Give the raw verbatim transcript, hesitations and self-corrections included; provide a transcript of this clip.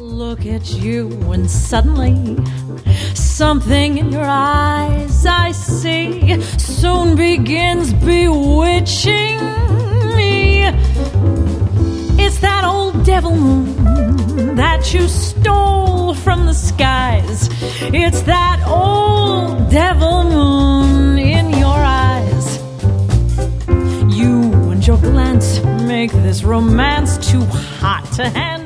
look at you and suddenly something in your eyes I see soon begins bewitching me. It's that old devil moon that you stole from the skies. It's that old devil moon in your eyes. You and your glance make this romance too hot to handle.